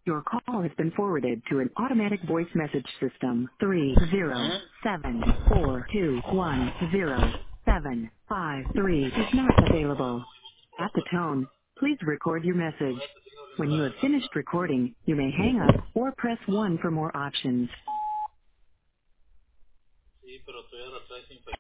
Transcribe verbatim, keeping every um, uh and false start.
Your call has been forwarded to an automatic voice message system. Three zero ¿Mm? seven four two one zero seven five three is not available. At the tone, please record your message. When you have finished recording, you may hang up or press one for more options. Sí, pero tú ya la traes infectada.